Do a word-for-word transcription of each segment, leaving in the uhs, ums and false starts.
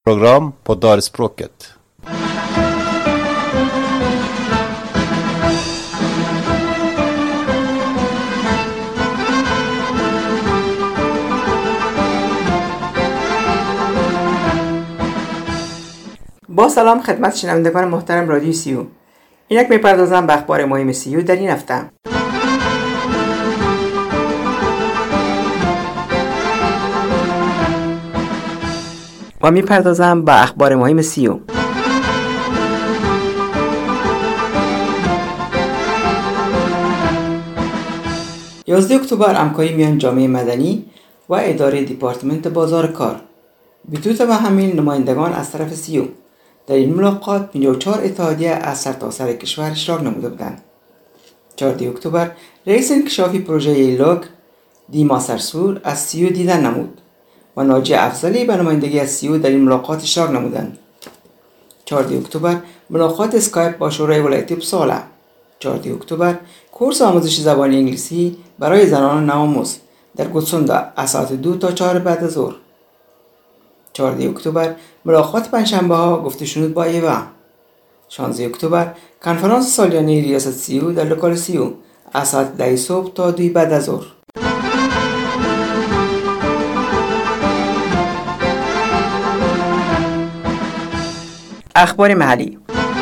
program på Dalspråket. با سلام خدمت شنوندگان محترم رادیو سیو. اینک میپردازم به اخبار مهم سیو در این هفته. و میپردازم به اخبار مهم سیو. یازده اکتبر همکاری میان جامعه مدنی و اداره دیپارتمنت بازار کار بتوت و همین نمایندگان از طرف سیو در این ملاقات پنجاه و چهار اتحادیه از سرتاسر کشور اشتراک نموده بودند. چهاردهم اکتبر رئیس انکشافی پروژه لوگ دیما سرسور از سیو دیدن نمود و ناجی افضلی به نمایندگی از سیو در این ملاقات اشتراک نمودند. چهاردهم اکتبر ملاقات اسکایپ با شورای ولایتی اپسالا. چهاردهم اکتبر کورس آموزش زبان انگلیسی برای زنان نوآموز در گوتسوندا از ساعت دو تا چهار بعد از ظهر. چهاردهم اکتبر ملاقات پنجشنبه ها گفت و شنود با ایوا. شانزدهم اکتبر کنفرانس سالیانه ریاست سیو در لوکال سیو از ساعت ده صبح تا دو بعد از ظهر. اخبار محلی.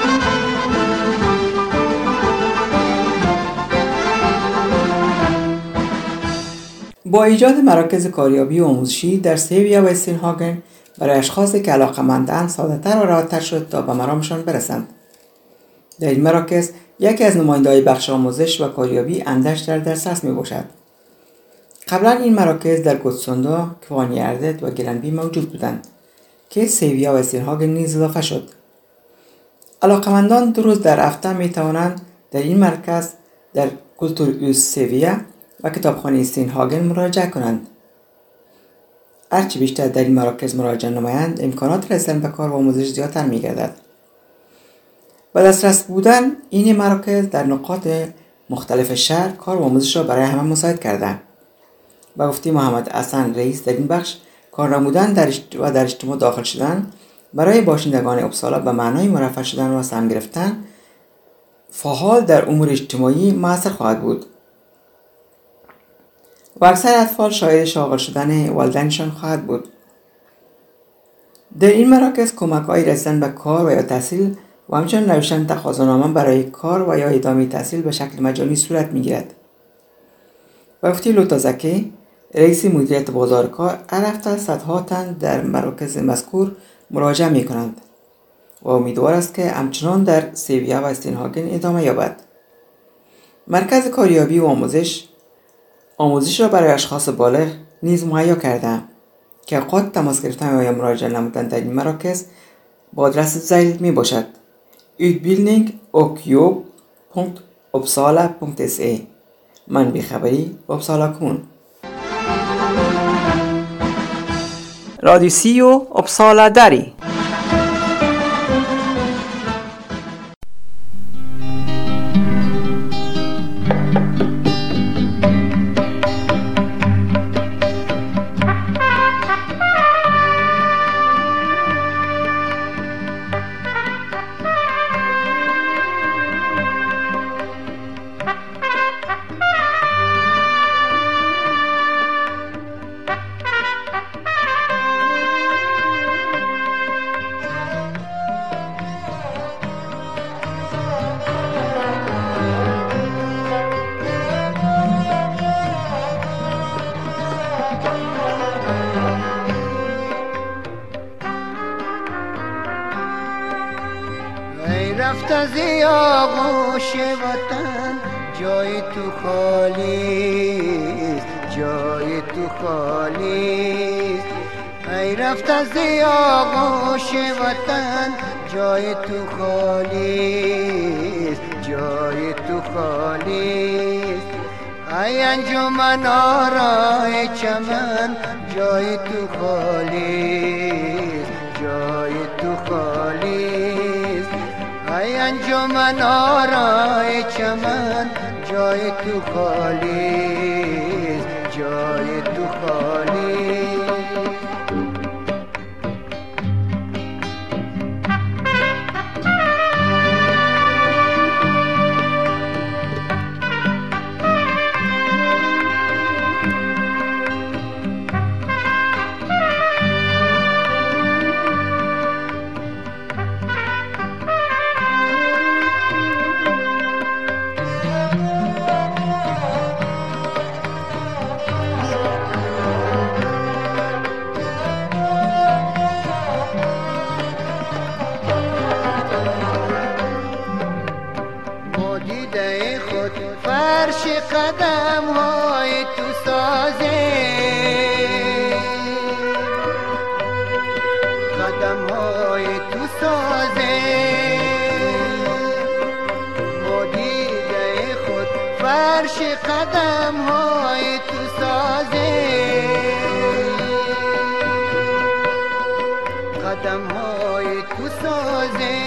با ایجاد مراکز کاریابی و آموزشی در سیویا و استینهاگن برای اشخاصی که علاقه‌مندند ساده‌تر و راحت‌تر شد تا به مرامشان برسند. در این مراکز یکی از نماینده‌های بخش آموزش و کاریابی اندرش در دسترس می‌باشد. قبلا این مراکز در گوتسوندا، کوانیاردت و گلنبی موجود بودند که سیویا و استینهاگن نیز اضافه شد. علاقه‌مندان دو روز در هفته می‌توانند در این مرکز در کولتورهوس سیویا و کتابخانه استینهاگن مراجعه کنند. هرچی بیشتر در این مراکز مراجعه نمایند، امکانات رسیدن به کار و آموزش زیادتر می‌گردد. با دسترس بودن این مراکز در نقاط مختلف شهر کار و آموزش را برای همه مساعد کرده. با گفته محمد حسن رئیس در این بخش، کار نمودن در و در اجتماع داخل شدن برای باشندگان اپسالا به معنای مرفه شدن و سهم گرفتن فعال در امور اجتماعی مؤثر خواهد بود و اکثر اطفال شاهد شاغل شدن والدینشان خواهد بود. در این مراکز کمک‌های رسیدن به کار و یا تحصیل و همچنین نوشتن تقاضانامه برای کار و یا ادامه تحصیل به شکل مجانی صورت می‌گیرد. و گفته لوتا زکی رئیس مدیریت بازار کار، هر هفته صدها تن در مراکز مذکور مراجعه می‌کنند و امیدوار است که همچنان در سیویا و استینهاگن ادامه یابد. مرکز کاریابی و آموزش آموزش را برای اشخاص بالغ نیز مهیا کرده که اوقات تماس گرفتن یا مراجعه نمودن در این مراکز با آدرس ذیل می باشد: utbildning och jobb punkt uppsala punkt se. منبع خبری اپسالا کون. رادیو سیو اپسالا داری. رفت از آغوش وطن جای تو خالیست، جای تو خالیست. ای رفت از آغوش وطن جای تو خالیست، جای تو خالیست. ای انجمن آرای چمن جای تو خالیست، جای تو خالیست. ای انجمن آرای چمن جای تو خالیست، جای تو خالیست. قدم های تو سازه، قدم های تو سازه، ما دیده خود فرش قدم های تو سازه، قدم های تو سازه،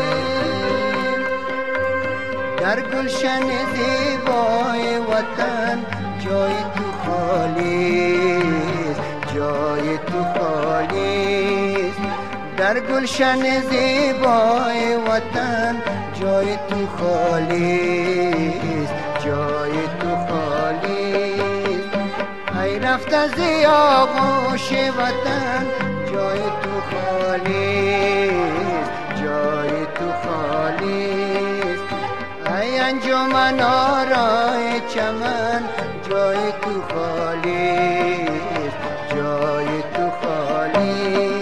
در گلشن زیبای وطن جای تو خالی، جای تو خالی، در گلشن زیبای وطن جای تو خالی، جای تو خالی، ای رفت از آغوش وطن جای تو خالی، جای تو خالی، ای انجمن آرای چمن جای تو خالی، جای تو خالی.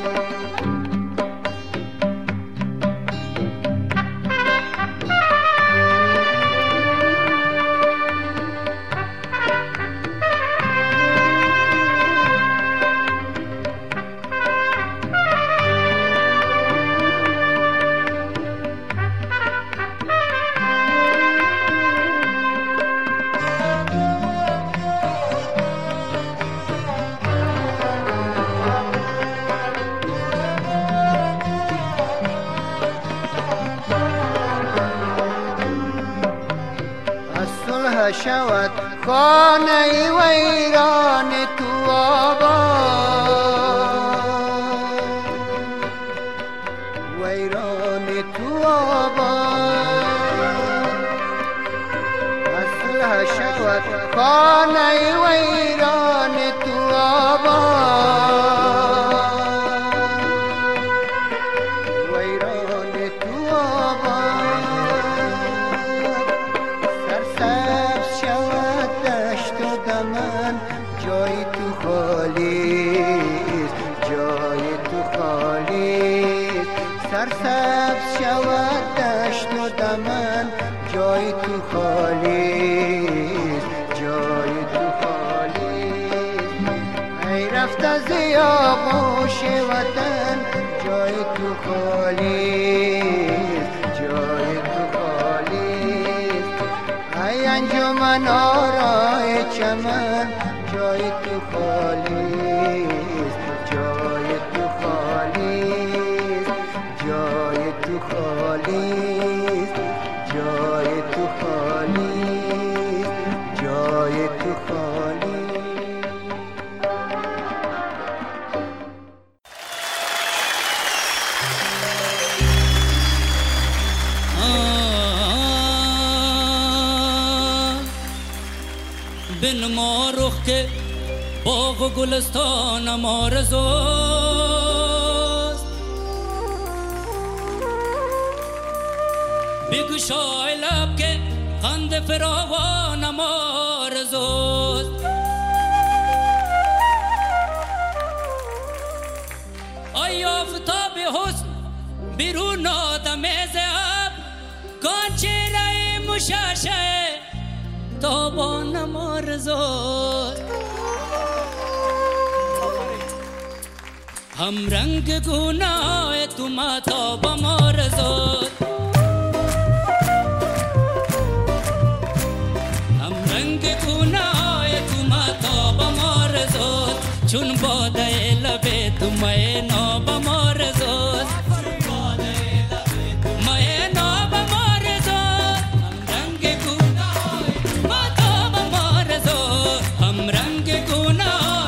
شود خانه ویران تو آباد، ویران تو آباد، اصلح شود خانه ویران تو آباد، ویران تو آباد، سرسبز شود دشت و دمن جای تو خالی، جای تو خالی، سرسبز شود دشت و دمن جای تو خالی، جای تو خالی، ای رفت از آغوش وطن جای تو خالی، جای تو خالی، ای انجمن آرای چمن جای تو خالی، جای تو خالی، جای تو خالی، جای تو خالی، جای تو خالی. بن ما رخ که باغ و گلستانم آرزوست، بگشای لب که خنده فراوانم آرزوست، ای آفتاب حسن بیرون آدم زهب، گانچه‌ره‌ی مشعشع تابانم آرزوست، هم رنگ گناه تو ماتابم آرزوست، هم رنگ گناه تو ماتابم آرزوست، چون باده لب تو مه نابم آرزوست، مه نابم آرزوست، هم رنگ گناه ماتابم آرزوست، هم رنگ گناه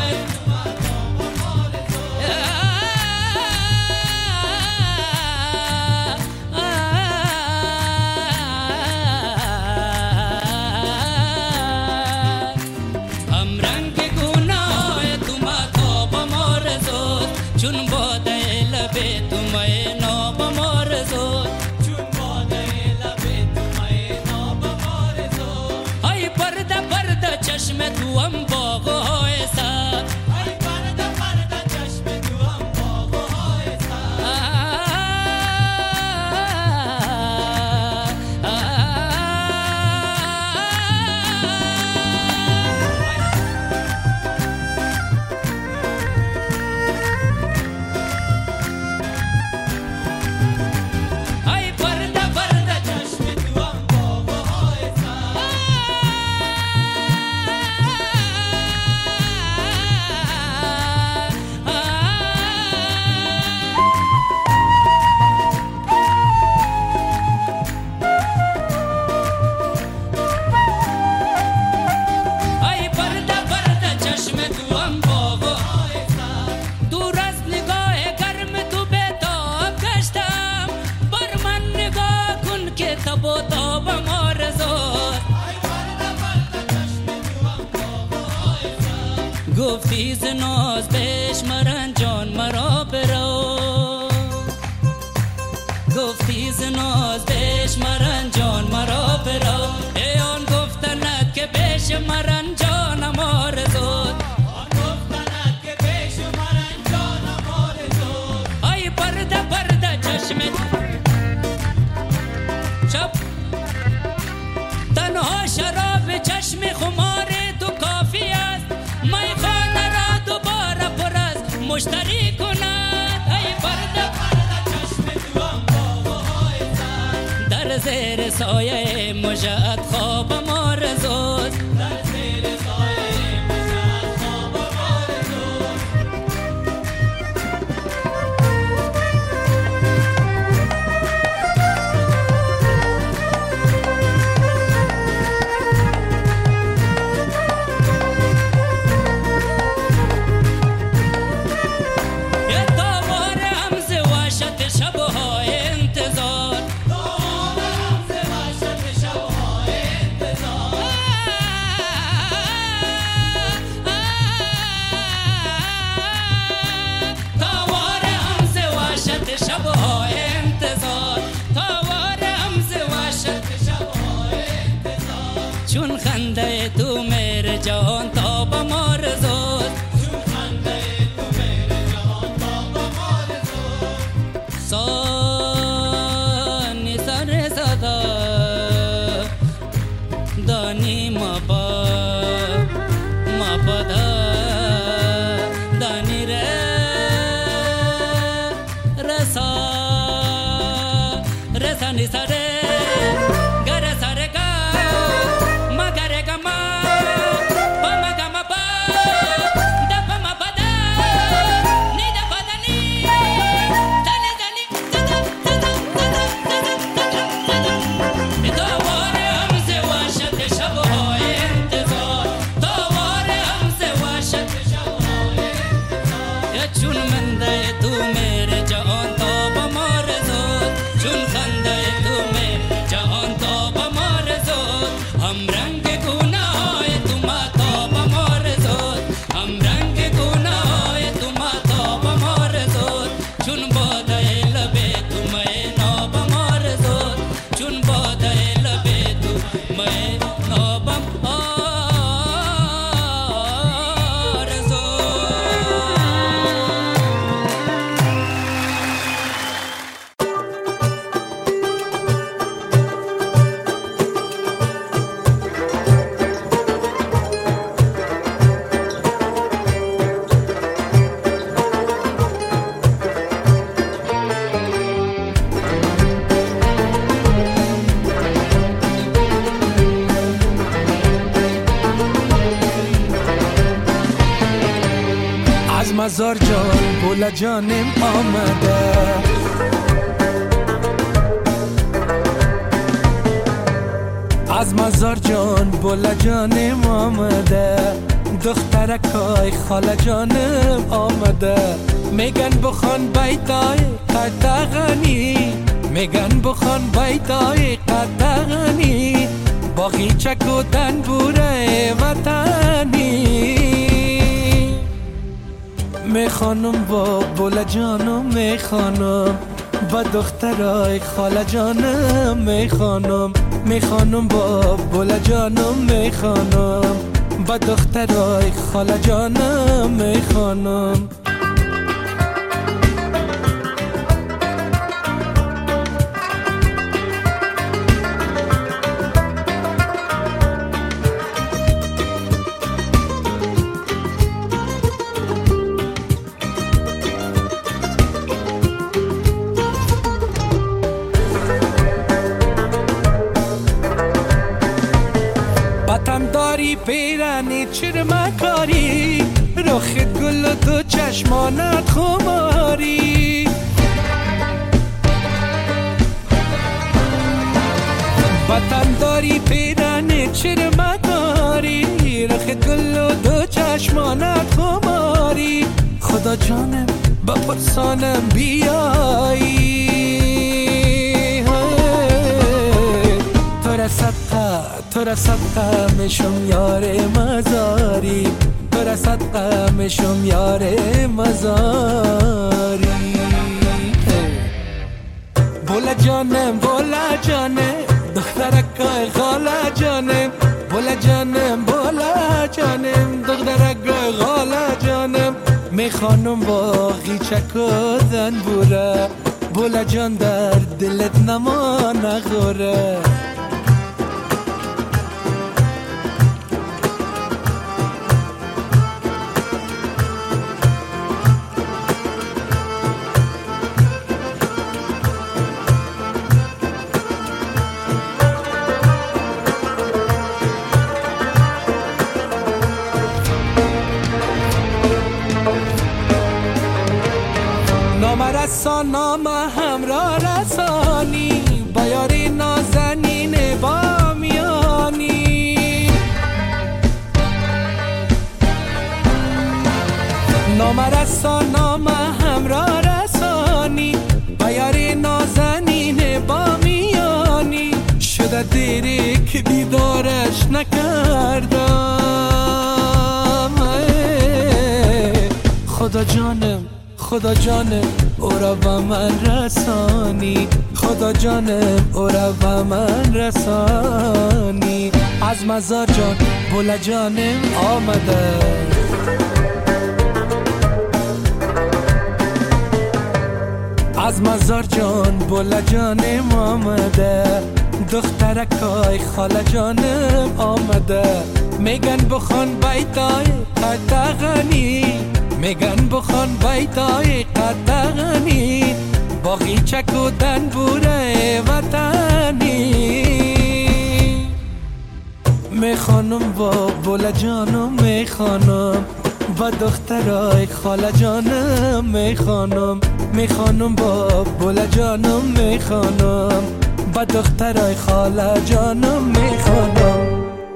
چون باده لبه تو مه نابم آرزوست، چون باده لبه تو مه نابم آرزوست، ای پرده پرده چشم تو هم باغ‌های سر، ای پرده پرده چشم تو هم باغ‌های سر، گفتی ز ناز بشمرن جان مرا برو گفتی ز ناز بشمرن جان مرا برو ای آن گفتند که بشمرن جانم آرزود آن گفتند که بشمرن جانم آرزود ای پرده پرده چشمت شب تنها شراب چشم خمار تو کافی است میخانه را دوباره پر از مشتری کند ای پرده پرده چشم تو هم باهای زد در زیر سایه مژه‌ات خوابم آرزود در زیر سایه مژه‌ات خوابم آرزود چون خنده تو میره جهان تابم آرزود چون خنده تو میره جهان تابم آرزود سانی سر صدا دانی ما با ما پدا دانی ره رسا رسانی سره گر سره گر مزار جان بولا جانم آمده از مزار جان بولا جانم آمده دخترکای خاله جانم آمده میگن بخوان بیتای قطغنی میگن بخوان بیتای قطغنی باغیچه کودن بوره وطنی میخوانم با بولا جانم میخوانم با دخترای خاله جانم میخوانم میخوانم با بولا جانم میخوانم با دخترای خاله جانم میخوانم داری پیرانی چرمکاری رخت گل و تو چشمانت خماری وطن داری پیرانی چرمکاری رخت گل و تو چشمانت خماری خدا جانم بپرسانم بیایی تو را صدقه تو را صدقه میشم یار مزاری برسد غمشم یار مزاری. بولا جانم بولا جانم دخترکای خاله جانم، بولا جانم بولا جانم دخترکای خاله جانم، میخوانم باقی چکادن بوره، بولا جان در دلت نما نخوره. نام رسان نام همراه رسانی، با یاری نازنین بامیانی. نام رسان نام همراه رسانی، با یاری نازنین بامیانی. شده دیری که دیدارش نکردم، خدا جانم خدا جانم او را به من رسانی، خدا جانم او را به من رسانی. از مزار جان بولا جانم آمده، از مزار جان بولا جانم آمده، دخترکای خاله جانم آمده. میگن بخوان بیتای قدغنی، میگن بخوان بیتای قدغنی، باقی چکودن بوره وطنی. میخوانم با بولا جانم میخوانم، با دخترای خاله جانم میخوانم، میخوانم با بولا جانم میخوانم، با دخترای خاله جانم میخوانم.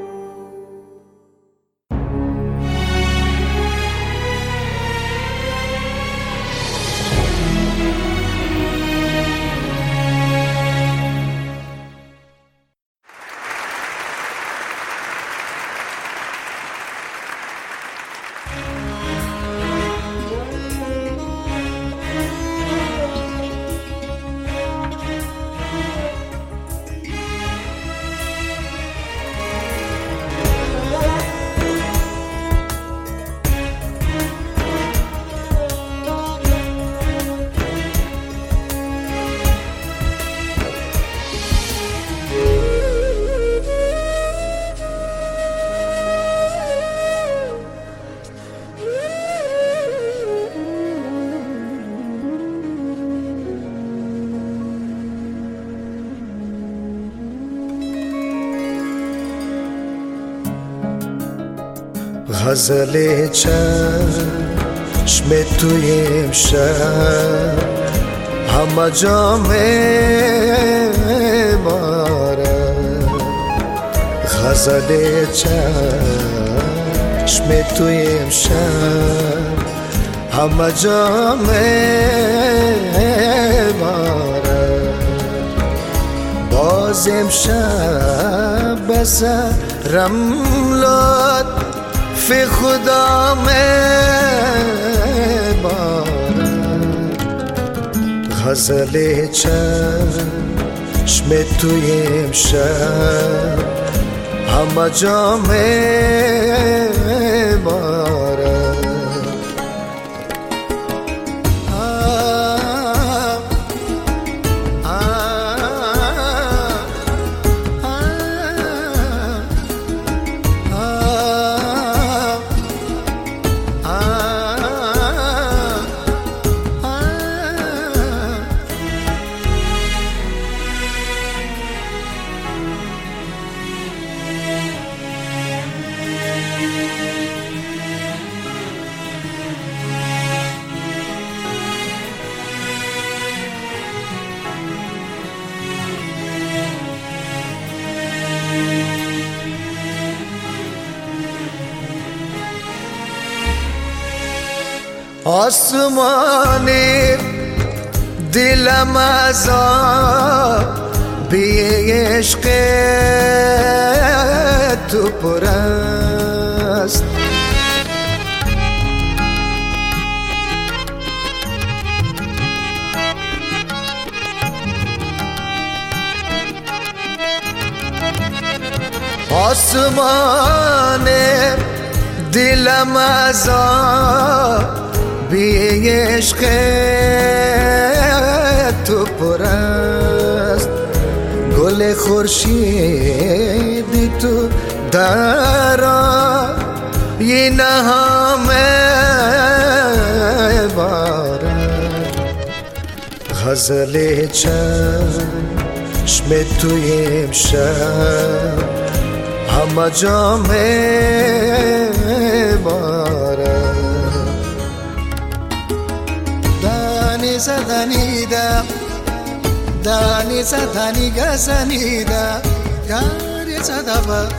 غزل چشم توی امشب همه جا میماره، غزل چشم توی امشب همه جا میماره. باز امشب بسرم لاد فی خدا میبارد، غزل چشم توی امشب همه جا میبارد. آسمانی دلم از بی عشق تو پر است، آسمان دلم از بی عشق تو پر است گل خورشیدی تو در این همه بارد غزل چشم توی امشب همه جا میبارد دانی زدنیده دانی زدنی گزنیده گری زده بد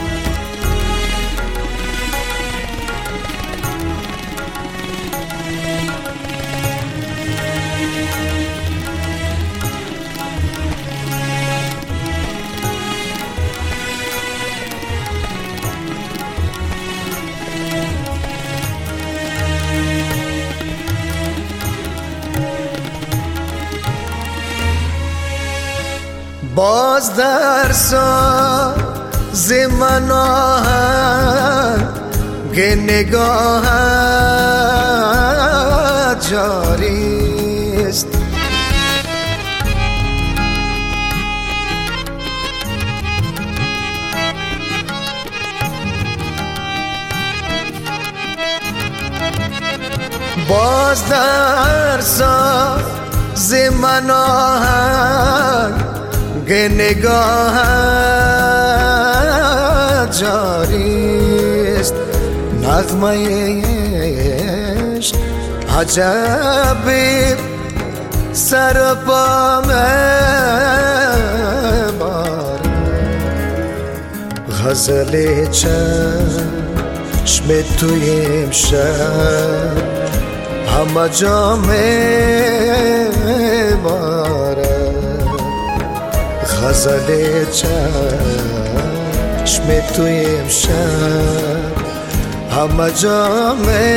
باز در ساز من آهنگ نگاهت جاری است باز در ساز من آهنگ نگاهت جاری است نغمه عشق عجبی سر پا میبارد غزل چشم توی امشب همه جا میبارد غزل چشم توی امشب همه جا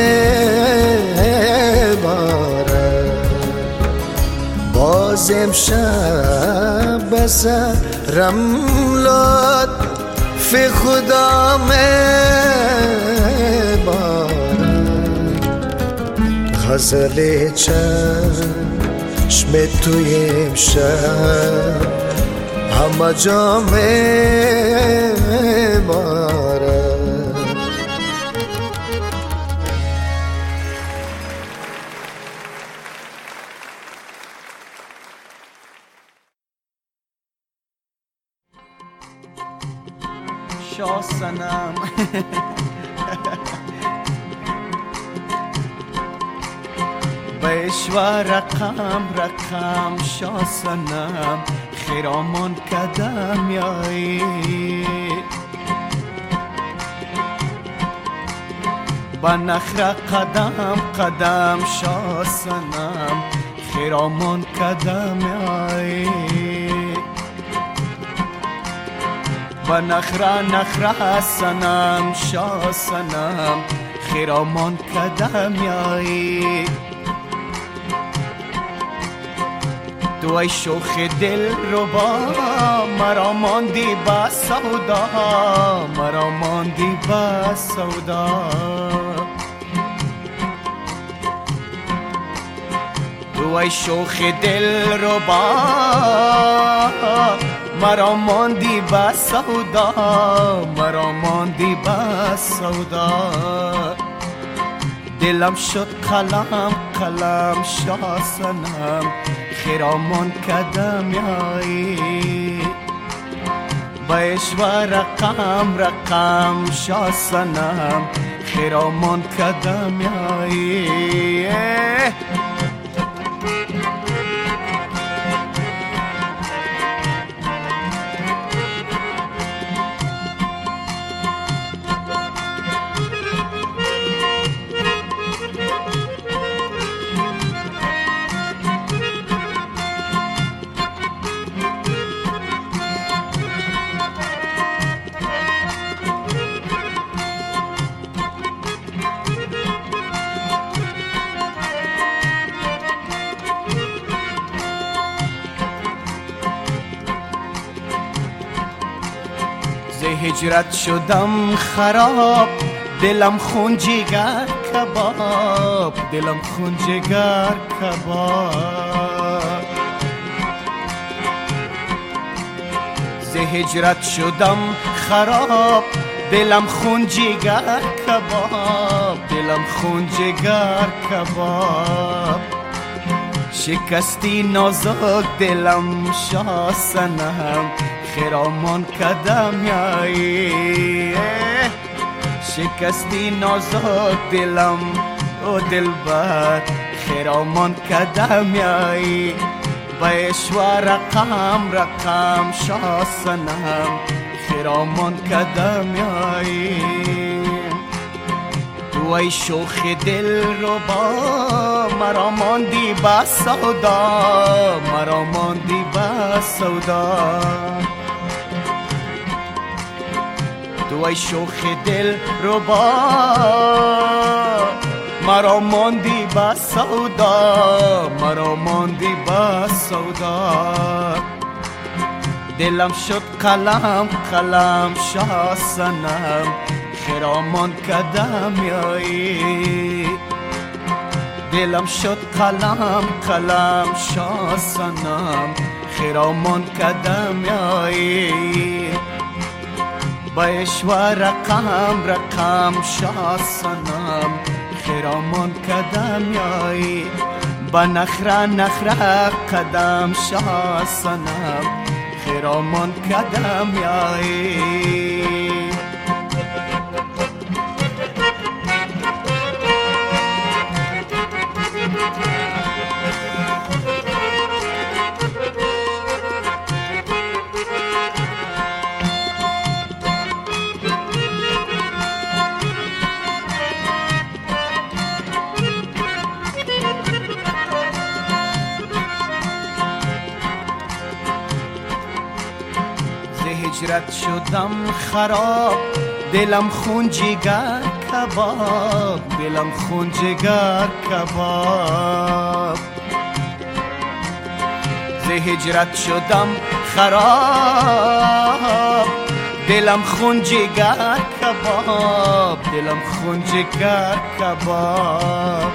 میبارد باز امشب بسرم لطف خدا میبارد غزل چشم توی امشب همه جا میبارد شاه صنم بشوا رقم رقم شاه صنم خیرامان کدم یایی با نخره قدم قدم شاه صنم خیرامان کدم یایی با نخره نخره صنم شاه صنم خیرامان کدم یایی تو ای شوخ دل رو با مرا ماندی با سودا مرا ماندی با سودا تو ای شوخ دل رو با مرا ماندی با سودا مرا ماندی با سودا دلم شد قلم قلم شاه صنم خیرامان کدم یایی بشوا رقم رقم شاه صنم خیرامان کدم یایی هجرت شدم خراب، دلم خون جگر کباب، دلم خون جگر کباب. ز هجرت شدم خراب، دلم خون جگر کباب، دلم خون جگر کباب. شکستی نازک دلم شاسنم، خرامان کدم یایی. شکستی نازک دلم او دلبر، خرامان کدم یایی. بایشوا رقم رقم شاسنم، خرامان کدم یایی. تو ای شوخ دل رو با مرا ماندی با سودا، مرا ماندی با سودا. تو ای شوخ دل رو با مرا ماندی با سودا، مرا ماندی با سودا. دلم شد قلم قلم شاسنم، خرامان کدم یایی. دلم شد قلم قلم شاسنم، خرامان کدم یایی. بایشوا رقم رقم شاسنم، خرامان کدم یایی. با نخره نخره قدم شاسنم، خرامان کدم یایی. هجرت شدم خراب، دلم خون جگر کباب، دلم خون جگر کباب. ز هجرت شدم خراب، دلم خون جگر کباب، دلم خون جگر کباب.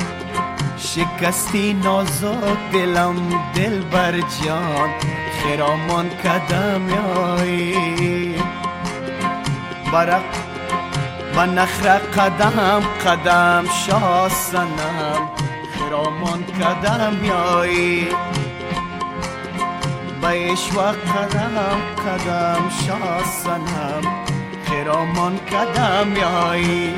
شکستی نازک دلم دلبر جان، خرامان کدم یایی. برق و نخره قدم قدم شاسنم، خرامان کدم یایی. بایشوا قدم قدم شاسنم، خرامان کدم یایی.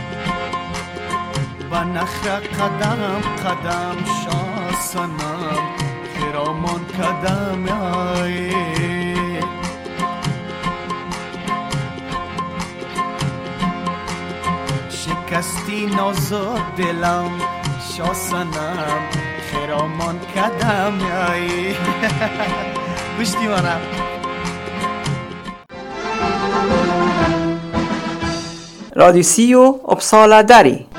و نخره قدم قدم شاسنم، خرامان کدم یایی. شکستی نازک دلم شاسنم، خرامان کدم یایی. گوشتی منم. رادیو سی و اپسالا دری